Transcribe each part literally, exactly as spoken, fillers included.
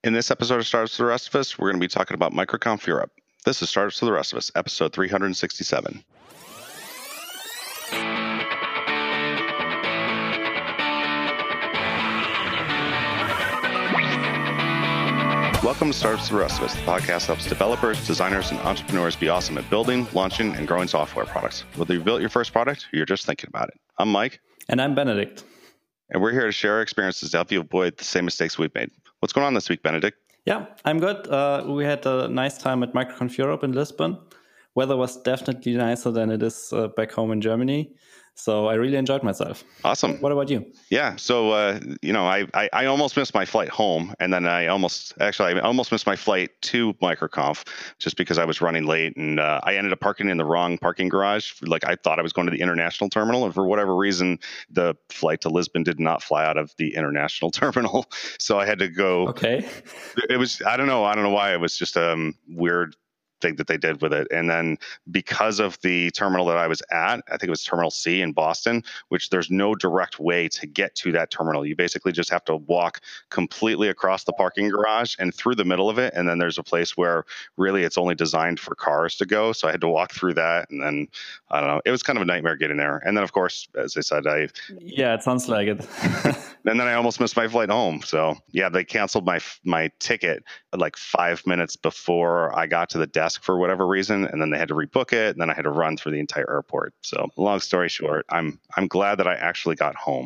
In this episode of Startups for the Rest of Us, we're going to be talking about MicroConf Europe. This is Startups for the Rest of Us, episode three hundred sixty-seven. Welcome to Startups for the Rest of Us. The podcast helps developers, designers, and entrepreneurs be awesome at building, launching, and growing software products. Whether you've built your first product or you're just thinking about it. I'm Mike. And I'm Benedict. And we're here to share our experiences to help you avoid the same mistakes we've made. What's going on this week, Benedict? Yeah, I'm good. Uh, we had a nice time at MicroConf Europe in Lisbon. Weather was definitely nicer than it is uh, back home in Germany. So I really enjoyed myself. Awesome. What about you? Yeah. So, uh, you know, I, I, I almost missed my flight home. And then I almost, actually, I almost missed my flight to MicroConf just because I was running late. And uh, I ended up parking in the wrong parking garage. Like I thought I was going to the international terminal. And for whatever reason, the flight to Lisbon did not fly out of the international terminal. So I had to go. Okay. It was, I don't know. I don't know why. It was just a um, weird thing that they did with it. And then because of the terminal that I was at, I think it was Terminal C in Boston, which there's no direct way to get to that terminal. You basically just have to walk completely across the parking garage and through the middle of it. And then there's a place where really it's only designed for cars to go. So I had to walk through that. And then, I don't know, it was kind of a nightmare getting there. And then, of course, as I said, I... Yeah, it sounds like it. And then I almost missed my flight home. So yeah, they canceled my my ticket like five minutes before I got to the desk for whatever reason, and then they had to rebook it, and then I had to run through the entire airport. So long story short, I'm I'm glad that I actually got home.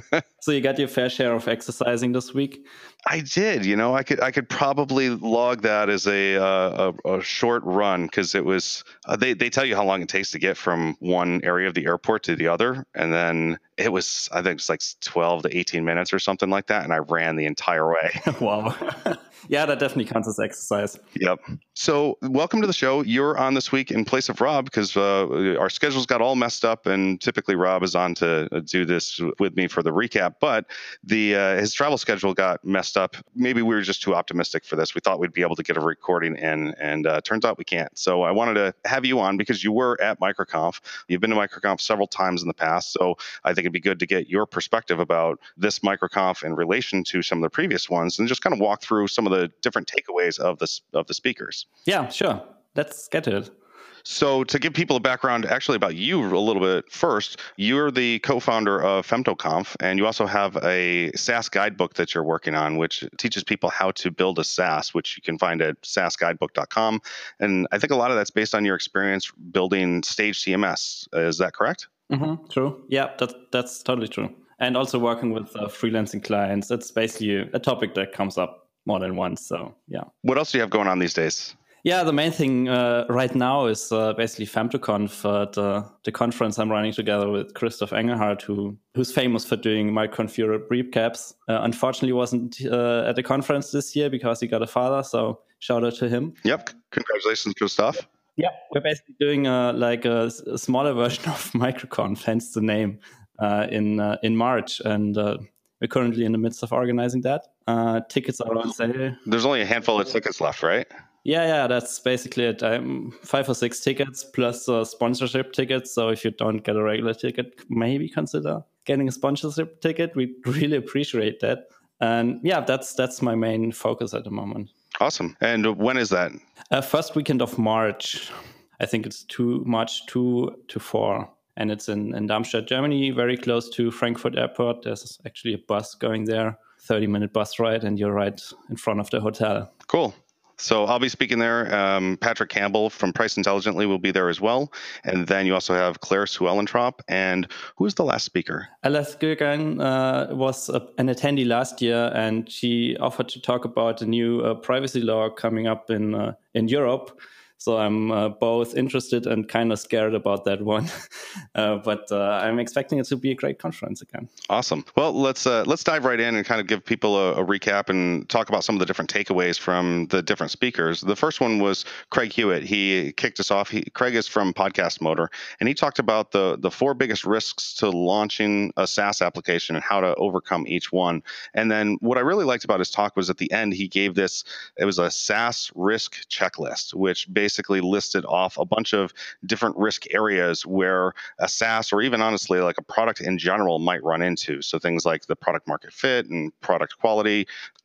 So you got your fair share of exercising this week? I did. You know, I could I could probably log that as a uh, a, a short run because it was uh, they they tell you how long it takes to get from one area of the airport to the other, and then it was I think it's like twelve to eighteen minutes or something like that, and I ran the entire way. Wow. Yeah, that definitely counts as exercise. Yep. So welcome to the show. You're on this week in place of Rob because uh, our schedules got all messed up, and typically Rob is on to do this with me for the recap. But the uh, his travel schedule got messed up. Maybe we were just too optimistic for this. We thought we'd be able to get a recording in, and uh, turns out we can't. So I wanted to have you on because you were at MicroConf. You've been to MicroConf several times in the past, so I think it'd be good to get your perspective about this MicroConf in relation to some of the previous ones, and just kind of walk through some of the different takeaways of the of the speakers. Yeah, sure. Let's get to it. So to give people a background actually about you a little bit first, you're the co-founder of FemtoConf, and you also have a SaaS guidebook that you're working on, which teaches people how to build a SaaS, which you can find at saas guidebook dot com. And I think a lot of that's based on your experience building Stage C M S. Is that correct? Mm-hmm, true. Yeah, that, that's totally true. And also working with uh, freelancing clients. It's basically a topic that comes up more than once. So, yeah. What else do you have going on these days? Yeah, the main thing uh, right now is uh, basically FemtoConf, uh, the, the conference I'm running together with Christoph Engelhardt, who who's famous for doing MicroConf Europe recaps. Uh, unfortunately, wasn't uh, at the conference this year because he got a father, so shout out to him. Yep, congratulations, Christoph. Yeah, we're basically doing uh, like a, a smaller version of MicroConf, hence the name, uh, in uh, in March, and uh, we're currently in the midst of organizing that. Uh, tickets are on sale. There's only a handful of tickets left, right? Yeah, yeah, that's basically it. Um, five or six tickets plus uh, sponsorship tickets. So if you don't get a regular ticket, maybe consider getting a sponsorship ticket. We really appreciate that. And yeah, that's that's my main focus at the moment. Awesome. And when is that? Uh, first weekend of March. I think it's two March two to four. And it's in, in Darmstadt, Germany, very close to Frankfurt Airport. There's actually a bus going there, thirty minute bus ride, and you're right in front of the hotel. Cool. So I'll be speaking there. Um, Patrick Campbell from Price Intelligently will be there as well. And then you also have Claire Suellentrop. And who's the last speaker? Alice Gögen uh, was a, an attendee last year, and she offered to talk about the new uh, privacy law coming up in uh, in Europe. So I'm uh, both interested and kind of scared about that one, uh, but uh, I'm expecting it to be a great conference again. Awesome. Well, let's uh, let's dive right in and kind of give people a, a recap and talk about some of the different takeaways from the different speakers. The first one was Craig Hewitt. He kicked us off. He, Craig is from Podcast Motor, and he talked about the the four biggest risks to launching a SaaS application and how to overcome each one. And then what I really liked about his talk was at the end he gave this. It was a SaaS risk checklist, which basically basically listed off a bunch of different risk areas where a SaaS or even honestly like a product in general might run into. So things like the product market fit and product quality,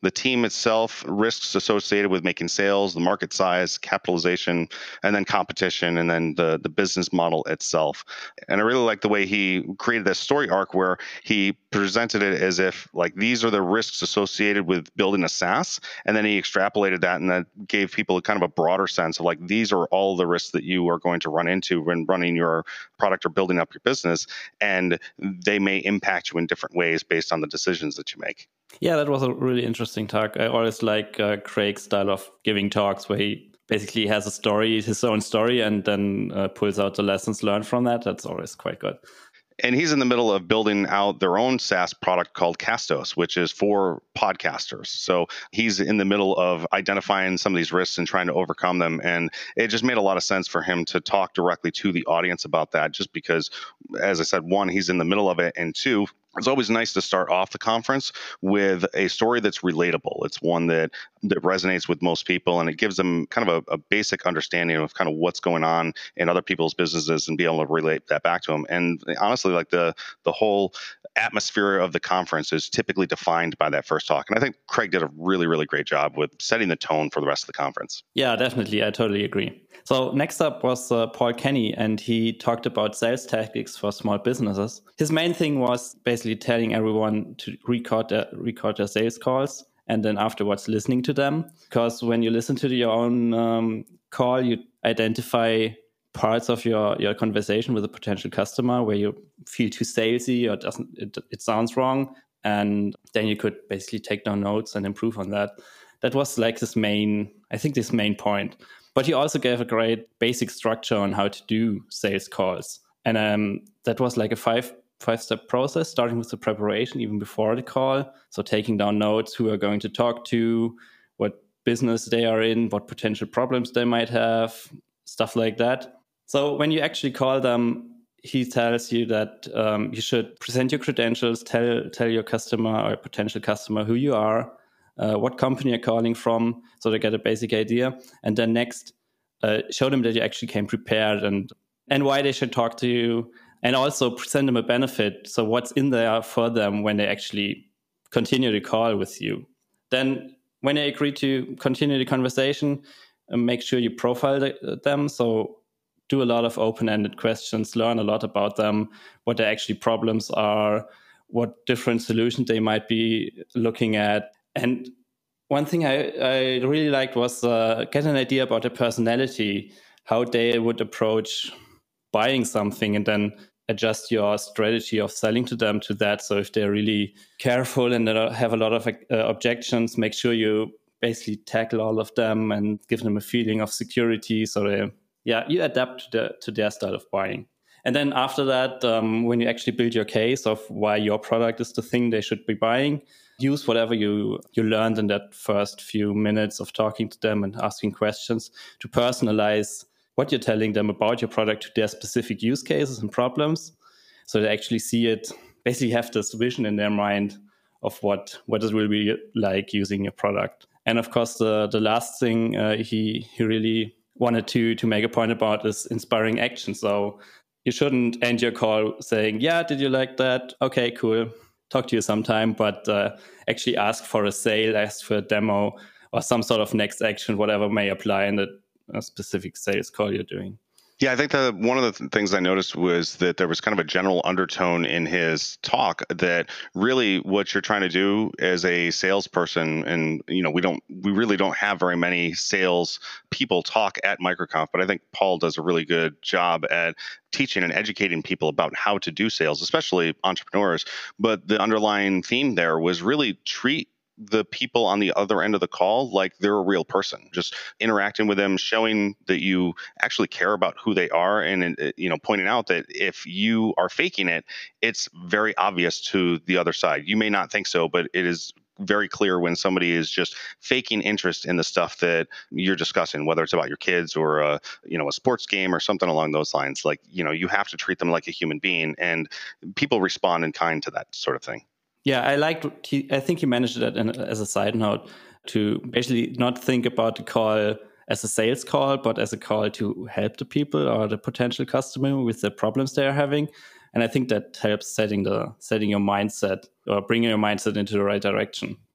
the team itself, risks associated with making sales, the market size, capitalization, and then competition, and then the, the business model itself. And I really like the way he created this story arc where he presented it as if like these are the risks associated with building a SaaS, and then he extrapolated that and that gave people kind of a broader sense of like these are all the risks that you are going to run into when running your product or building up your business, and they may impact you in different ways based on the decisions that you make. Yeah, that was a really interesting talk. I always like uh, Craig's style of giving talks where he basically has a story, his own story, and then uh, pulls out the lessons learned from that. That's always quite good. And he's in the middle of building out their own SaaS product called Castos, which is for podcasters. So he's in the middle of identifying some of these risks and trying to overcome them. And it just made a lot of sense for him to talk directly to the audience about that, just because, as I said, one, he's in the middle of it, and two, it's always nice to start off the conference with a story that's relatable. It's one that, that resonates with most people, and it gives them kind of a, a basic understanding of kind of what's going on in other people's businesses and be able to relate that back to them. And honestly, like the the whole atmosphere of the conference is typically defined by that first talk. And I think Craig did a really, really great job with setting the tone for the rest of the conference. Yeah, definitely. I totally agree. So next up was uh, Paul Kenny, and he talked about sales tactics for small businesses. His main thing was basically telling everyone to record their, record their sales calls and then afterwards listening to them. Because when you listen to your own um, call, you identify parts of your, your conversation with a potential customer where you feel too salesy or doesn't it, it sounds wrong. And then you could basically take down notes and improve on that. That was like this main, I think this main point. But he also gave a great basic structure on how to do sales calls. And um, that was like a five, five-step process, starting with the preparation even before the call. So taking down notes, who are going to talk to, what business they are in, what potential problems they might have, stuff like that. So when you actually call them, he tells you that um, you should present your credentials, tell tell your customer or potential customer who you are, uh, what company you're calling from, so they get a basic idea. And then next, uh, show them that you actually came prepared and and why they should talk to you. And also present them a benefit. So what's in there for them when they actually continue the call with you. Then when they agree to continue the conversation, uh, make sure you profile the, them. So do a lot of open-ended questions, learn a lot about them, what their actually problems are, what different solutions they might be looking at. And one thing I, I really liked was uh, get an idea about their personality, how they would approach buying something, and then adjust your strategy of selling to them to that. So if they're really careful and they have a lot of uh, objections, make sure you basically tackle all of them and give them a feeling of security. So they Yeah, you adapt to, the, to their style of buying. And then after that, um, when you actually build your case of why your product is the thing they should be buying, use whatever you, you learned in that first few minutes of talking to them and asking questions to personalize what you're telling them about your product to their specific use cases and problems. So they actually see it, basically have this vision in their mind of what, what it will be like using your product. And of course, the, the last thing uh, he, he really wanted to to make a point about is inspiring action. So you shouldn't end your call saying, yeah, did you like that? Okay, cool. Talk to you sometime. But uh, actually ask for a sale, ask for a demo, or some sort of next action, whatever may apply in the uh, specific sales call you're doing. Yeah, I think that one of the th- things I noticed was that there was kind of a general undertone in his talk that really what you're trying to do as a salesperson, and you know, we don't, we really don't have very many sales people talk at MicroConf, but I think Paul does a really good job at teaching and educating people about how to do sales, especially entrepreneurs. But the underlying theme there was really treat the people on the other end of the call like they're a real person, just interacting with them, showing that you actually care about who they are, and you know, pointing out that if you are faking it, it's very obvious to the other side. You may not think so, but it is very clear when somebody is just faking interest in the stuff that you're discussing, whether it's about your kids or a, you know, a sports game or something along those lines. Like, you know, you have to treat them like a human being, and people respond in kind to that sort of thing. Yeah, I liked. He, I think he managed that in, as a side note to basically not think about the call as a sales call, but as a call to help the people or the potential customer with the problems they are having. And I think that helps setting the setting your mindset or bringing your mindset into the right direction.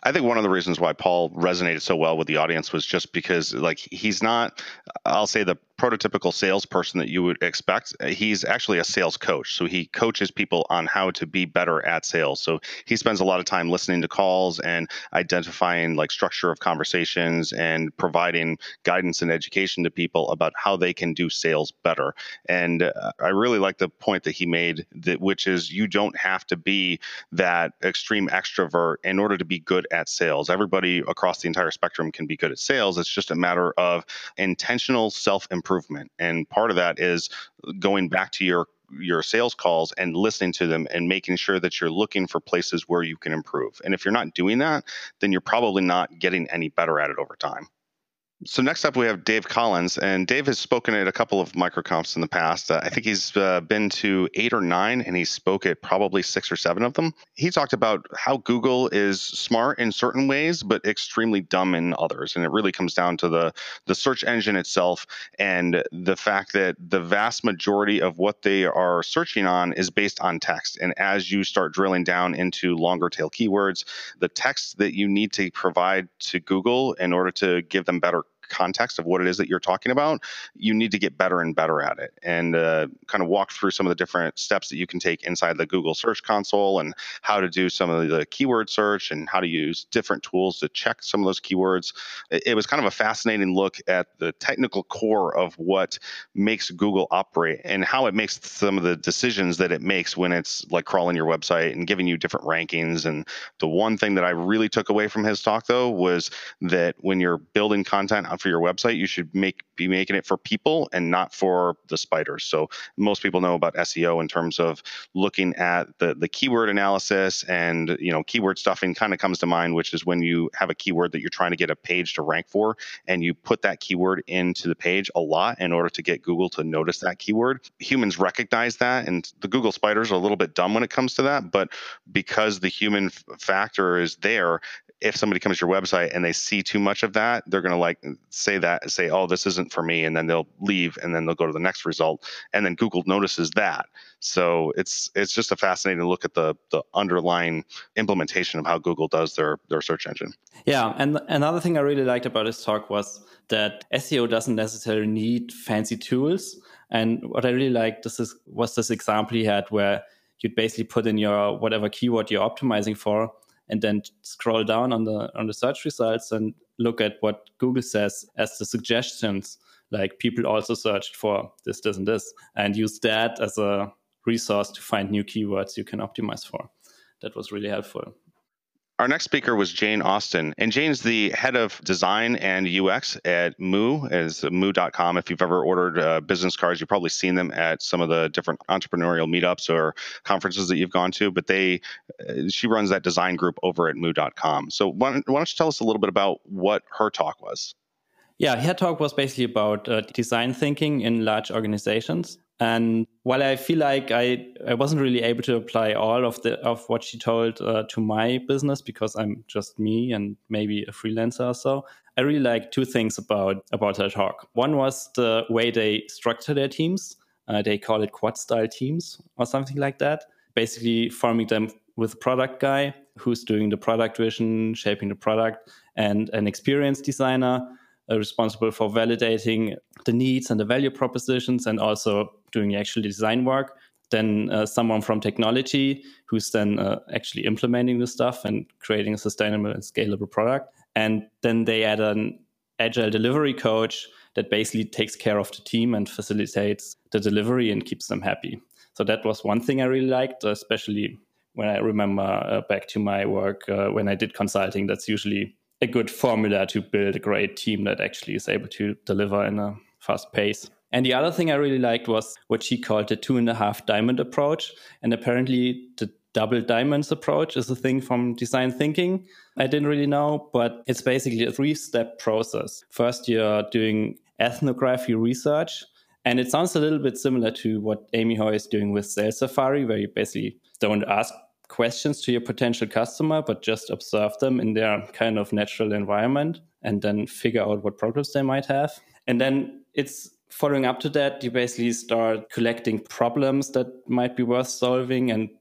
I think one of the reasons why Paul resonated so well with the audience was just because, like, he's not, I'll say, the prototypical salesperson that you would expect. He's actually a sales coach. So he coaches people on how to be better at sales. So he spends a lot of time listening to calls and identifying like structure of conversations and providing guidance and education to people about how they can do sales better. And uh, I really like the point that he made, that which is you don't have to be that extreme extrovert in order to be good at sales. Everybody across the entire spectrum can be good at sales. It's just a matter of intentional self-improvement. Improvement. And part of that is going back to your your sales calls and listening to them and making sure that you're looking for places where you can improve. And if you're not doing that, then you're probably not getting any better at it over time. So next up, we have Dave Collins, and Dave has spoken at a couple of microconfs in the past. Uh, I think he's uh, been to eight or nine, and he spoke at probably six or seven of them. He talked about how Google is smart in certain ways, but extremely dumb in others. And it really comes down to the, the search engine itself and the fact that the vast majority of what they are searching on is based on text. And as you start drilling down into longer tail keywords, the text that you need to provide to Google in order to give them better context of what it is that you're talking about, you need to get better and better at it, and uh, kind of walk through some of the different steps that you can take inside the Google Search Console and how to do some of the keyword search and how to use different tools to check some of those keywords. It, it was kind of a fascinating look at the technical core of what makes Google operate and how it makes some of the decisions that it makes when it's like crawling your website and giving you different rankings. And the one thing that I really took away from his talk, though, was that when you're building content for your website, you should make be making it for people and not for the spiders. So most people know about S E O in terms of looking at the the keyword analysis, and you know, keyword stuffing kind of comes to mind, which is when you have a keyword that you're trying to get a page to rank for, and you put that keyword into the page a lot in order to get Google to notice that keyword. Humans recognize that, and the Google spiders are a little bit dumb when it comes to that, but because the human f- factor is there, if somebody comes to your website and they see too much of that, they're going to like say that, say, oh, this isn't for me. And then they'll leave, and then they'll go to the next result. And then Google notices that. So it's it's just a fascinating look at the the underlying implementation of how Google does their, their search engine. Yeah. And another thing I really liked about his talk was that S E O doesn't necessarily need fancy tools. And what I really liked this is, was this example he had where you'd basically put in your whatever keyword you're optimizing for, and then scroll down on the on the search results and look at what Google says as the suggestions. Like, people also searched for this, this, and this, and use that as a resource to find new keywords you can optimize for. That was really helpful. Our next speaker was Jane Austen, and Jane's the head of design and U X at Moo, as moo dot com. If you've ever ordered uh, business cards, you've probably seen them at some of the different entrepreneurial meetups or conferences that you've gone to, but they, uh, she runs that design group over at moo dot com. So why don't, why don't you tell us a little bit about what her talk was? Yeah, her talk was basically about uh, design thinking in large organizations. And while I feel like I, I wasn't really able to apply all of the of what she told uh, to my business, because I'm just me and maybe a freelancer or so, I really liked two things about, about her talk. One was the way they structure their teams. Uh, they call it quad-style teams or something like that. Basically forming them with a product guy who's doing the product vision, shaping the product, and an experienced designer Uh, responsible for validating the needs and the value propositions, and also doing the actual design work. Then uh, someone from technology who's then uh, actually implementing the stuff and creating a sustainable and scalable product. And then they add an agile delivery coach that basically takes care of the team and facilitates the delivery and keeps them happy. So that was one thing I really liked, especially when I remember uh, back to my work uh, when I did consulting. That's usually a good formula to build a great team that actually is able to deliver in a fast pace. And the other thing I really liked was what she called the two and a half diamond approach. And apparently the double diamonds approach is a thing from design thinking. I didn't really know, but it's basically a three-step process. First, you're doing ethnography research. And it sounds a little bit similar to what Amy Hoy is doing with Sales Safari, where you basically don't ask questions to your potential customer, but just observe them in their kind of natural environment and then figure out what problems they might have. And then it's following up to that, you basically start collecting problems that might be worth solving and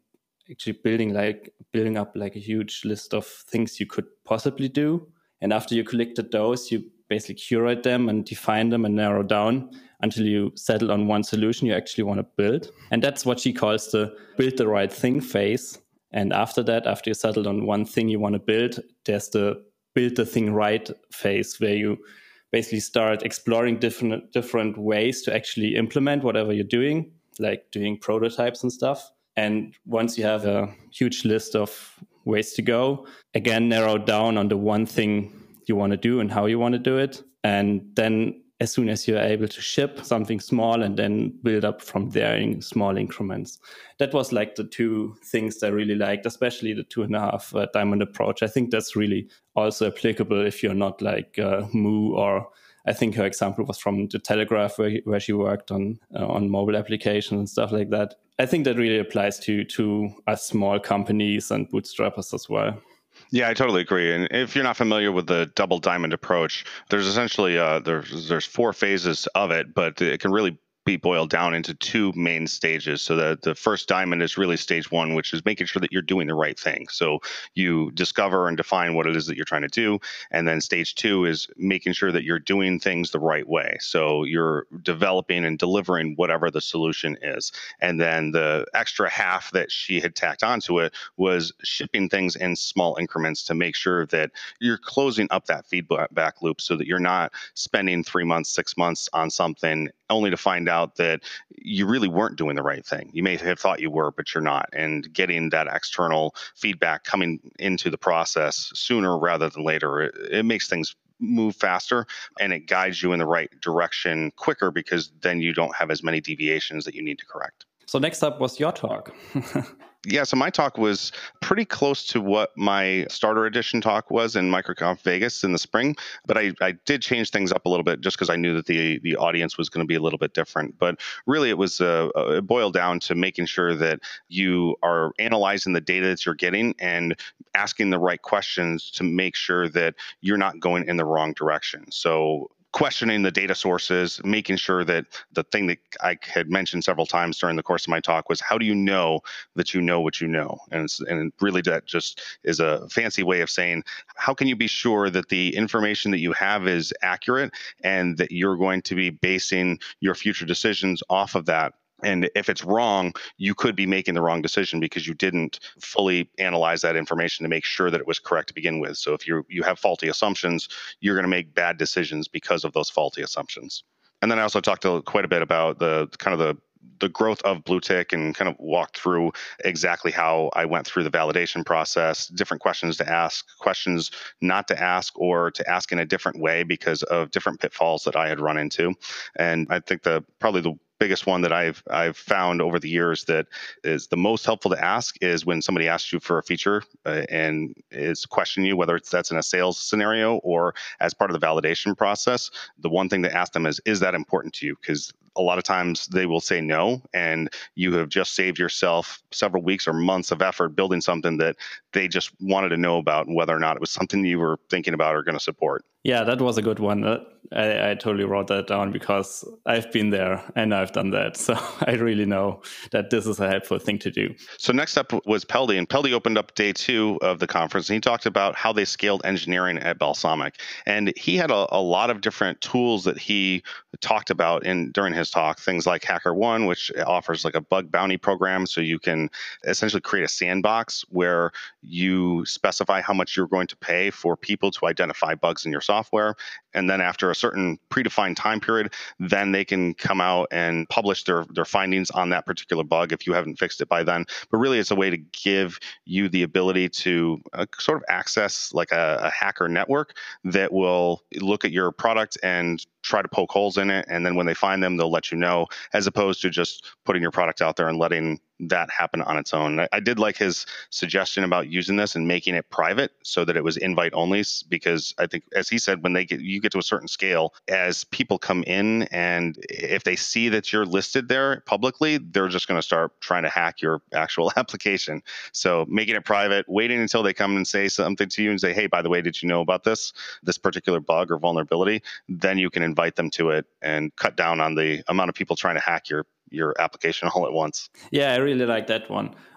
actually building like building up like a huge list of things you could possibly do. And after you collected those, you basically curate them and define them and narrow down until you settle on one solution you actually want to build. And that's what she calls the build the right thing phase. And after that, after you settled on one thing you want to build, there's the build the thing right phase, where you basically start exploring different different ways to actually implement whatever you're doing, like doing prototypes and stuff. And once you have a huge list of ways to go, again, narrow down on the one thing you want to do and how you want to do it. And then as soon as you're able to ship something small and then build up from there in small increments. That was like the two things I really liked, especially the two and a half uh, diamond approach. I think that's really also applicable if you're not like uh, Moo, or I think her example was from the Telegraph, where, where she worked on uh, on mobile applications and stuff like that. I think that really applies to to us small companies and bootstrappers as well. Yeah, I totally agree. And if you're not familiar with the double diamond approach, there's essentially uh, there's there's four phases of it, but it can really be boiled down into two main stages. So the, the first diamond is really stage one, which is making sure that you're doing the right thing. So you discover and define what it is that you're trying to do. And then stage two is making sure that you're doing things the right way. So you're developing and delivering whatever the solution is. And then the extra half that she had tacked onto it was shipping things in small increments to make sure that you're closing up that feedback loop, so that you're not spending three months, six months on something only to find out that you really weren't doing the right thing. You may have thought you were, but you're not. And getting that external feedback coming into the process sooner rather than later, it, it makes things move faster, and it guides you in the right direction quicker, because then you don't have as many deviations that you need to correct. So next up was your talk. Yeah, so my talk was pretty close to what my starter edition talk was in MicroConf Vegas in the spring, but I, I did change things up a little bit just because I knew that the the audience was going to be a little bit different. But really, it was uh, it boiled down to making sure that you are analyzing the data that you're getting and asking the right questions to make sure that you're not going in the wrong direction. So questioning the data sources, making sure that the thing that I had mentioned several times during the course of my talk was, how do you know that you know what you know? And, and really that just is a fancy way of saying, how can you be sure that the information that you have is accurate and that you're going to be basing your future decisions off of that? And if it's wrong, you could be making the wrong decision because you didn't fully analyze that information to make sure that it was correct to begin with. So if you you have faulty assumptions, you're going to make bad decisions because of those faulty assumptions. And then I also talked a, quite a bit about the kind of the the growth of BlueTick and kind of walked through exactly how I went through the validation process, different questions to ask, questions not to ask, or to ask in a different way because of different pitfalls that I had run into. And I think the probably the biggest one that I've I've found over the years that is the most helpful to ask is when somebody asks you for a feature uh, and is questioning you, whether it's that's in a sales scenario or as part of the validation process. The one thing to ask them is, is that important to you? Because a lot of times they will say no, and you have just saved yourself several weeks or months of effort building something that they just wanted to know about, and whether or not it was something you were thinking about or going to support. Yeah, that was a good one. Uh, I, I totally wrote that down because I've been there and I've done that. So I really know that this is a helpful thing to do. So next up was Peldi, and Peldi opened up day two of the conference, and he talked about how they scaled engineering at Balsamiq. And he had a, a lot of different tools that he talked about in during his talk, things like HackerOne, which offers like a bug bounty program. So you can essentially create a sandbox where you specify how much you're going to pay for people to identify bugs in your software. And then after a certain predefined time period, then they can come out and publish their, their findings on that particular bug if you haven't fixed it by then. But really, it's a way to give you the ability to uh, sort of access like a, a hacker network that will look at your product and try to poke holes in it. And then when they find them, they'll let you know, as opposed to just putting your product out there and letting that happen on its own. I, I did like his suggestion about using this and making it private so that it was invite only, because I think, as he said, when they get you get to a certain scale, as people come in and if they see that you're listed there publicly, they're just going to start trying to hack your actual application. So making it private, waiting until they come and say something to you and say, hey, by the way, did you know about this, this particular bug or vulnerability? Then you can invite them to it and cut down on the amount of people trying to hack your your application all at once. Yeah, I really like that one.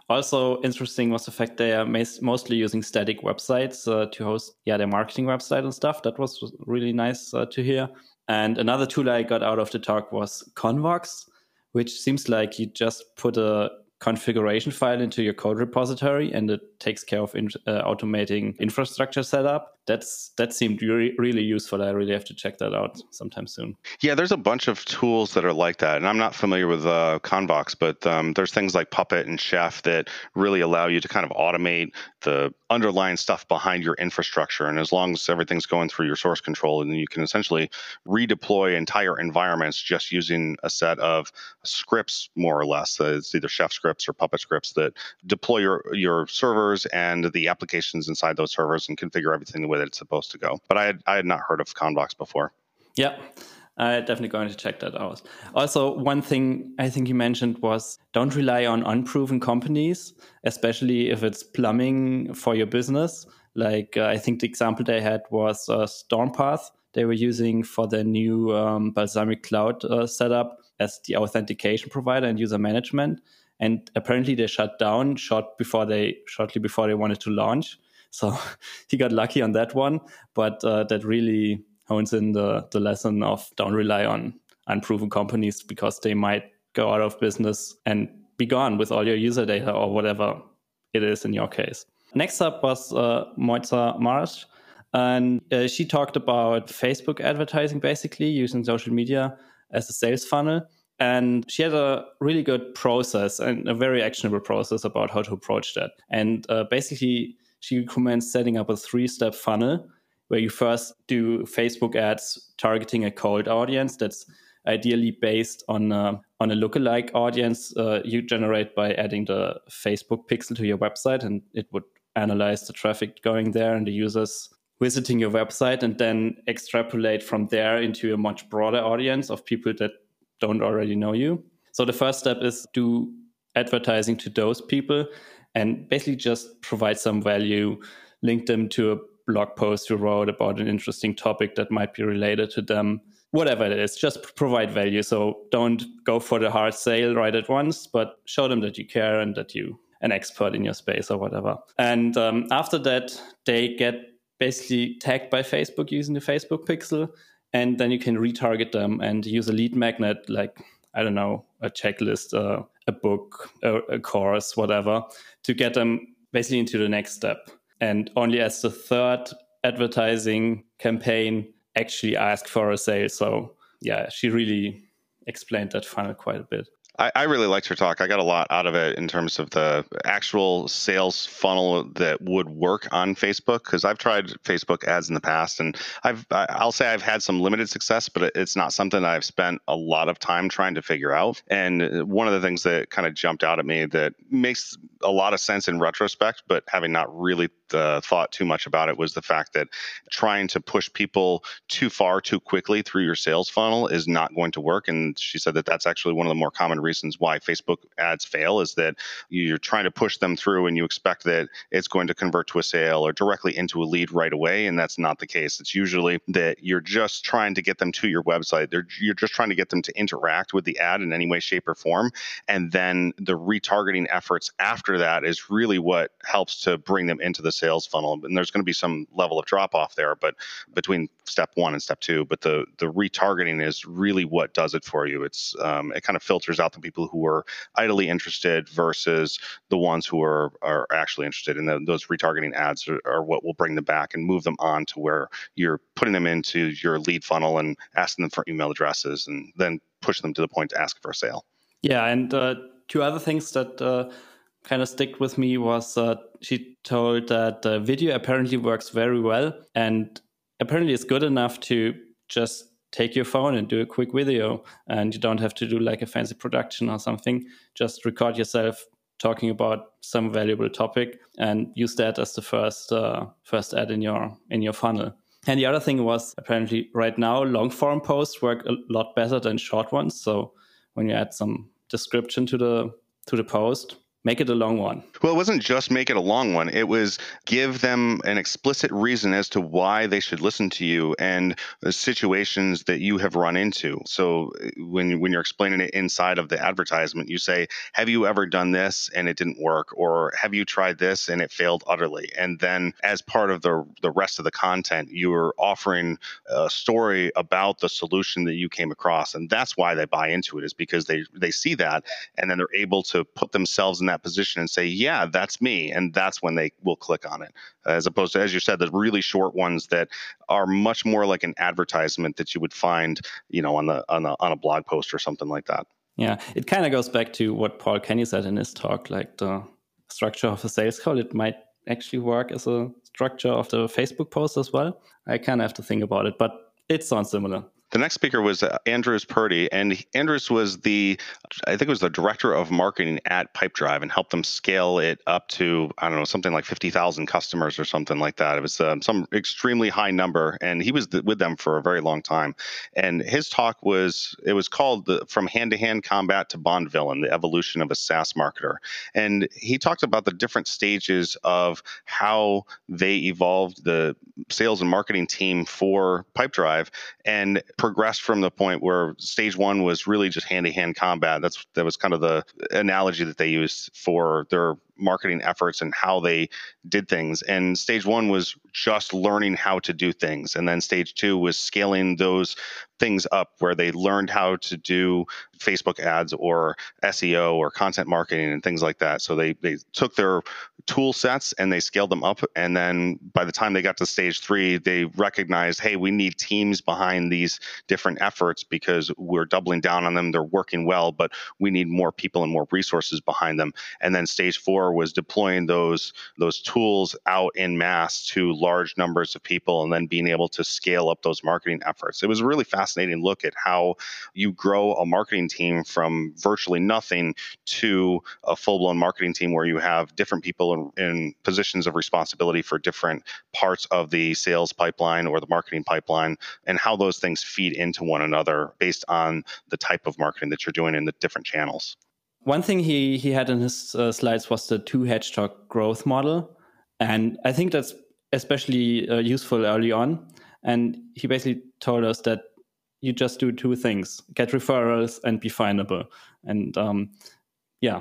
Also interesting was the fact they are mas- mostly using static websites uh, to host yeah their marketing website and stuff. That was really nice uh, to hear. And another tool I got out of the talk was Convox, which seems like you just put a configuration file into your code repository and it takes care of in, uh, automating infrastructure setup. That's that seemed re- really useful. I really have to check that out sometime soon. Yeah, there's a bunch of tools that are like that. And I'm not familiar with uh, Convox, but um, there's things like Puppet and Chef that really allow you to kind of automate the underlying stuff behind your infrastructure. And as long as everything's going through your source control, and you can essentially redeploy entire environments just using a set of scripts, more or less. Uh, it's either Chef scripts or Puppet scripts that deploy your, your servers and the applications inside those servers and configure everything the way that it's supposed to go. But I had, I had not heard of Convox before. Yeah, I'm definitely going to check that out. Also, one thing I think you mentioned was don't rely on unproven companies, especially if it's plumbing for your business. Like uh, I think the example they had was uh, Stormpath. They were using for their new um, Balsamiq Cloud uh, setup as the authentication provider and user management. And apparently they shut down short before they shortly before they wanted to launch. So he got lucky on that one, but uh, that really hones in the, the lesson of don't rely on unproven companies because they might go out of business and be gone with all your user data or whatever it is in your case. Next up was uh, Moitza Marsh, and uh, she talked about Facebook advertising, basically using social media as a sales funnel. And she had a really good process and a very actionable process about how to approach that. And uh, basically, she recommends setting up a three-step funnel where you first do Facebook ads targeting a cold audience that's ideally based on a, on a lookalike audience uh, you generate by adding the Facebook pixel to your website, and it would analyze the traffic going there and the users visiting your website, and then extrapolate from there into a much broader audience of people that don't already know you. So the first step is do advertising to those people and basically just provide some value, link them to a blog post you wrote about an interesting topic that might be related to them, whatever it is, just provide value. So don't go for the hard sale right at once, but show them that you care and that you're an expert in your space or whatever. And um, after that, they get basically tagged by Facebook using the Facebook pixel, and then you can retarget them and use a lead magnet, like, I don't know, a checklist, uh, a book, a, a course, whatever, to get them basically into the next step. And only as the third advertising campaign actually ask for a sale. So yeah, she really explained that funnel quite a bit. I, I really liked her talk. I got a lot out of it in terms of the actual sales funnel that would work on Facebook, because I've tried Facebook ads in the past, and I've I'll say I've had some limited success, but it's not something that I've spent a lot of time trying to figure out. And one of the things that kind of jumped out at me that makes a lot of sense in retrospect, but having not really uh, thought too much about it, was the fact that trying to push people too far too quickly through your sales funnel is not going to work. And she said that that's actually one of the more common reasons why Facebook ads fail, is that you're trying to push them through and you expect that it's going to convert to a sale or directly into a lead right away. And that's not the case. It's usually that you're just trying to get them to your website. They're, you're just trying to get them to interact with the ad in any way, shape, or form. And then the retargeting efforts after that is really what helps to bring them into the sales funnel. And there's going to be some level of drop off there, but between step one and step two, but the, the retargeting is really what does it for you. It's um, it kind of filters out the people who are idly interested versus the ones who are, are actually interested. And the, those retargeting ads are, are what will bring them back and move them on to where you're putting them into your lead funnel and asking them for email addresses, and then push them to the point to ask for a sale. Yeah, and uh, two other things that uh, kind of stick with me was uh, she told that uh, video apparently works very well, and apparently it's good enough to just take your phone and do a quick video, and you don't have to do like a fancy production or something. Just record yourself talking about some valuable topic and use that as the first uh, first ad in your in your funnel. And the other thing was apparently right now long form posts work a lot better than short ones. So when you add some description to the to the post, make it a long one. Well, it wasn't just make it a long one. It was give them an explicit reason as to why they should listen to you and the situations that you have run into. So when, when you're explaining it inside of the advertisement, you say, have you ever done this and it didn't work? Or have you tried this and it failed utterly? And then as part of the, the rest of the content, you are offering a story about the solution that you came across. And that's why they buy into it, is because they, they see that, and then they're able to put themselves in that position and say, yeah, that's me. And that's when they will click on it, as opposed to, as you said, the really short ones that are much more like an advertisement that you would find, you know, on the on the on a blog post or something like that. Yeah, it kind of goes back to what Paul Kenny said in his talk, like the structure of a sales call. It might actually work as a structure of the Facebook post as well. I kind of have to think about it, but it sounds similar. The next speaker was uh, Andrews Purdy, and Andrews was the, I think it was the director of marketing at Pipedrive, and helped them scale it up to, I don't know, something like fifty thousand customers or something like that. It was um, some extremely high number, and he was th- with them for a very long time. And his talk was, it was called the, From Hand-to-Hand Combat to Bond Villain, the Evolution of a SaaS Marketer. And he talked about the different stages of how they evolved the sales and marketing team for Pipedrive, and progressed from the point where stage one was really just hand-to-hand combat. That's that was kind of the analogy that they used for their marketing efforts and how they did things. And stage one was just learning how to do things. And then stage two was scaling those things up, where they learned how to do Facebook ads or S E O or content marketing and things like that. So they they took their tool sets and they scaled them up. And then by the time they got to stage three, they recognized, hey, we need teams behind these different efforts because we're doubling down on them. They're working well, but we need more people and more resources behind them. And then stage four was deploying those those tools out in mass to large numbers of people, and then being able to scale up those marketing efforts. It was a really fascinating look at how you grow a marketing team from virtually nothing to a full-blown marketing team where you have different people in, in positions of responsibility for different parts of the sales pipeline or the marketing pipeline, and how those things feed into one another based on the type of marketing that you're doing in the different channels. One thing he, he had in his uh, slides was the two hedgehog growth model. And I think that's especially uh, useful early on. And he basically told us that you just do two things: get referrals and be findable. And um, yeah,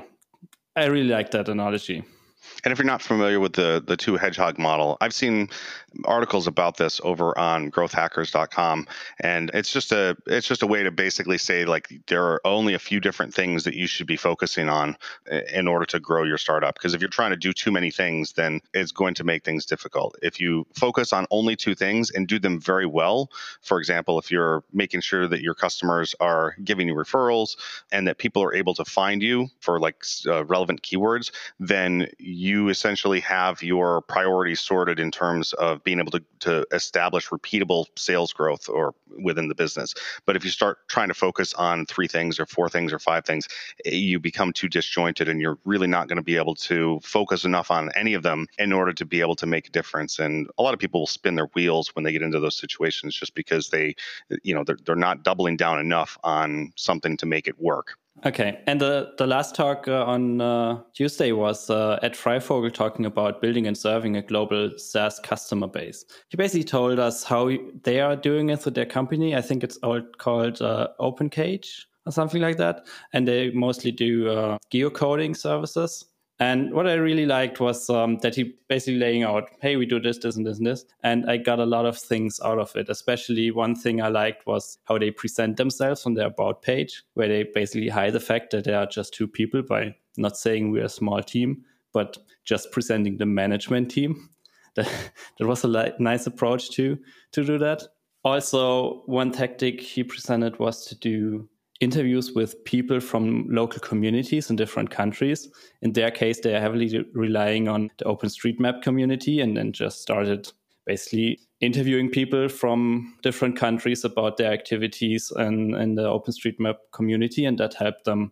I really like that analogy. And if you're not familiar with the the two hedgehog model, I've seen articles about this over on growth hackers dot com, and it's just a it's just a way to basically say, like, there are only a few different things that you should be focusing on in order to grow your startup. Because if you're trying to do too many things, then it's going to make things difficult. If you focus on only two things and do them very well, for example, if you're making sure that your customers are giving you referrals and that people are able to find you for like uh, relevant keywords, then you essentially have your priorities sorted in terms of being able to, to establish repeatable sales growth or within the business. But if you start trying to focus on three things or four things or five things, you become too disjointed, and you're really not going to be able to focus enough on any of them in order to be able to make a difference. And a lot of people will spin their wheels when they get into those situations just because they, you know, they're, they're not doubling down enough on something to make it work. Okay, and the, the last talk uh, on uh, Tuesday was uh, Ed Freifogel talking about building and serving a global SaaS customer base. He basically told us how they are doing it with their company. I think it's all called uh, OpenCage or something like that. And they mostly do uh, geocoding services. And what I really liked was um, that he basically laying out, hey, we do this, this, and this, and this. And I got a lot of things out of it. Especially one thing I liked was how they present themselves on their About page, where they basically hide the fact that they are just two people by not saying we're a small team, but just presenting the management team. That, that was a li- nice approach to, to do that. Also, one tactic he presented was to do interviews with people from local communities in different countries. In their case, they are heavily relying on the OpenStreetMap community, and then just started basically interviewing people from different countries about their activities and in the OpenStreetMap community, and that helped them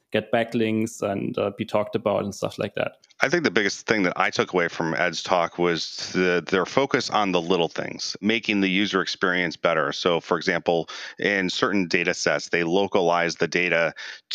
get backlinks and uh, be talked about and stuff like that. I think the biggest thing that I took away from Ed's talk was the, their focus on the little things, making the user experience better. So, for example, in certain data sets, they localize the data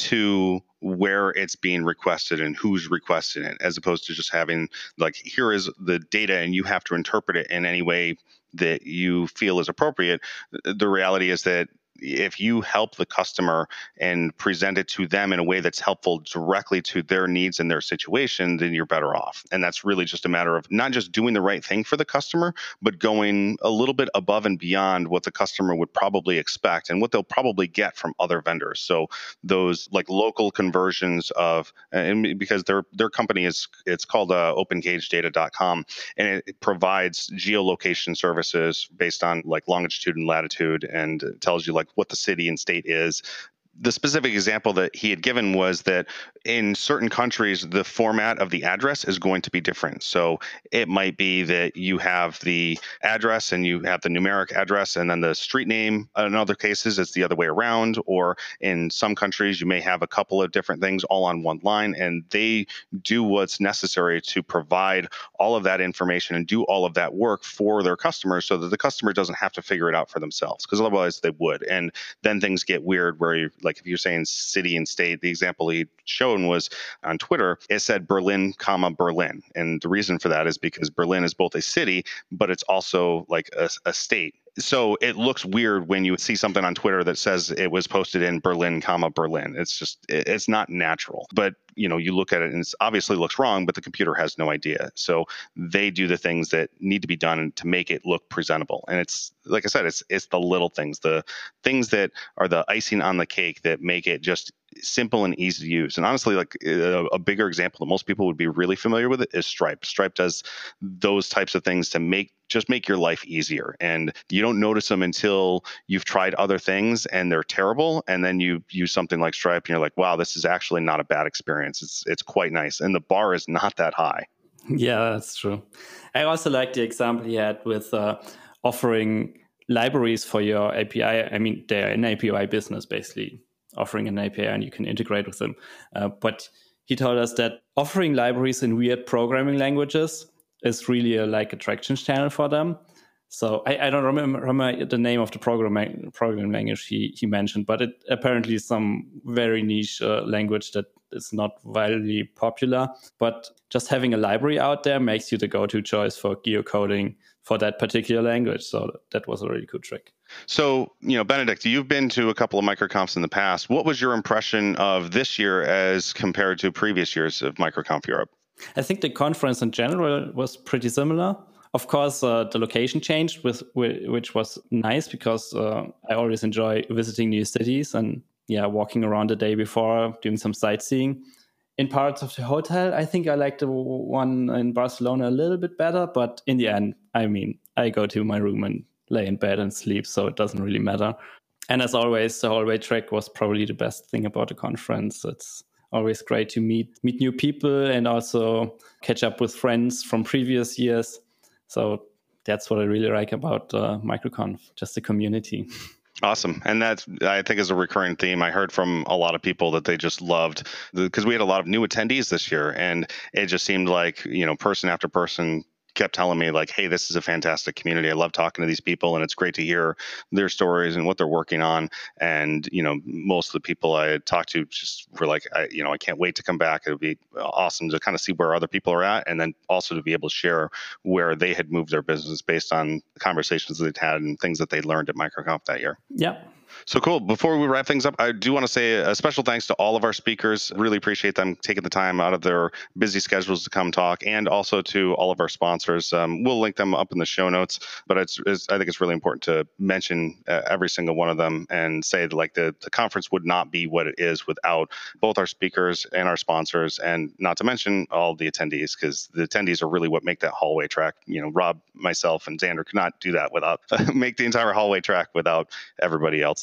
to where it's being requested and who's requesting it, as opposed to just having like, here is the data and you have to interpret it in any way that you feel is appropriate. The reality is that if you help the customer and present it to them in a way that's helpful directly to their needs and their situation, then you're better off. And that's really just a matter of not just doing the right thing for the customer, but going a little bit above and beyond what the customer would probably expect and what they'll probably get from other vendors. So those like local conversions of, and because their their company is, it's called uh, open cage data dot com, and it, it provides geolocation services based on like longitude and latitude, and it tells you like what the city and state is. The specific example that he had given was that in certain countries, the format of the address is going to be different. So it might be that you have the address and you have the numeric address and then the street name. In other cases, it's the other way around. Or in some countries, you may have a couple of different things all on one line, and they do what's necessary to provide all of that information and do all of that work for their customers so that the customer doesn't have to figure it out for themselves, because otherwise they would. And then things get weird where you like if you're saying city and state, the example he shown was on Twitter, it said Berlin, comma, Berlin. And the reason for that is because Berlin is both a city, but it's also like a, a state. So it looks weird when you see something on Twitter that says it was posted in Berlin, comma, Berlin. It's just, it's not natural. But, you know, you look at it and it obviously looks wrong, but the computer has no idea. So they do the things that need to be done to make it look presentable. And it's, like I said, it's it's the little things, the things that are the icing on the cake that make it just simple and easy to use. And honestly, like a, a bigger example that most people would be really familiar with it is Stripe. Stripe does those types of things to make just make your life easier. And you don't notice them until you've tried other things and they're terrible. And then you use something like Stripe and you're like, wow, this is actually not a bad experience. It's it's quite nice. And the bar is not that high. Yeah, that's true. I also like the example you had with uh, offering libraries for your A P I. I mean, they're an A P I business, basically offering an A P I and you can integrate with them. Uh, but he told us that offering libraries in weird programming languages is really a, like a traction channel for them. So I, I don't remember, remember the name of the program, programming language he, he mentioned, but it apparently is some very niche uh, language that is not widely popular. But just having a library out there makes you the go-to choice for geocoding for that particular language. So that was a really cool trick. So, you know, Benedict, you've been to a couple of MicroConfs in the past. What was your impression of this year as compared to previous years of MicroConf Europe? I think the conference in general was pretty similar. Of course, uh, the location changed, with, which was nice because uh, I always enjoy visiting new cities and yeah, walking around the day before, doing some sightseeing. In parts of the hotel, I think I like the one in Barcelona a little bit better, but in the end, I mean, I go to my room and lay in bed and sleep, so it doesn't really matter. And as always, the hallway track was probably the best thing about the conference. It's always great to meet meet new people and also catch up with friends from previous years. So that's what I really like about uh, MicroConf, just the community. Awesome. And that's, I think, is a recurring theme. I heard from a lot of people that they just loved, because we had a lot of new attendees this year, and it just seemed like, you know, person after person kept telling me like, hey, this is a fantastic community. I love talking to these people, and it's great to hear their stories and what they're working on. And, you know, most of the people I had talked to just were like, I, you know, I can't wait to come back. It would be awesome to kind of see where other people are at, and then also to be able to share where they had moved their business based on conversations they'd had and things that they learned at MicroConf that year. Yeah. So cool. Before we wrap things up, I do want to say a special thanks to all of our speakers. Really appreciate them taking the time out of their busy schedules to come talk, and also to all of our sponsors. Um, we'll link them up in the show notes, but it's, it's I think it's really important to mention uh, every single one of them and say that like the, the conference would not be what it is without both our speakers and our sponsors, and not to mention all the attendees, because the attendees are really what make that hallway track. You know, Rob, myself, and Xander could not do that without make the entire hallway track without everybody else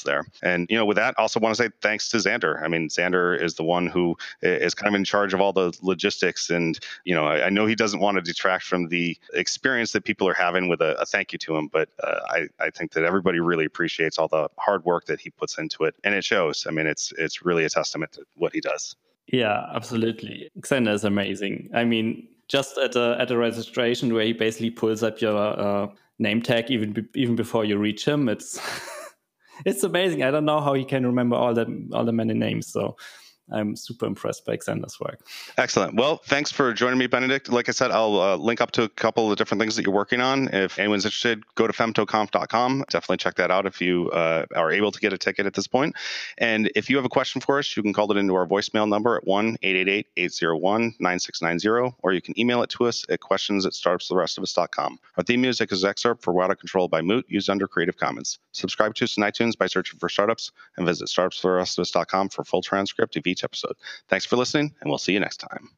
else there. And, you know, with that, I also want to say thanks to Xander. I mean, Xander is the one who is kind of in charge of all the logistics. And, you know, I, I know he doesn't want to detract from the experience that people are having with a, a thank you to him, but uh, I, I think that everybody really appreciates all the hard work that he puts into it. And it shows. I mean, it's it's really a testament to what he does. Yeah, absolutely. Xander is amazing. I mean, just at a at a registration where he basically pulls up your uh, name tag even be, even before you reach him, it's it's amazing. I don't know how he can remember all the all the many names. So I'm super impressed by Xander's work. Excellent. Well, thanks for joining me, Benedict. Like I said, I'll uh, link up to a couple of different things that you're working on. If anyone's interested, go to femtoconf dot com. Definitely check that out if you uh, are able to get a ticket at this point. And if you have a question for us, you can call it into our voicemail number at one eight eight eight, eight zero one, nine six nine zero, or you can email it to us at questions at startups the rest of us dot com. Our theme music is Excerpt for Out of Control by Moot, used under Creative Commons. Subscribe to us on iTunes by searching for Startups, and visit startups the rest of us dot com for a full transcript of each episode. Thanks for listening, and we'll see you next time.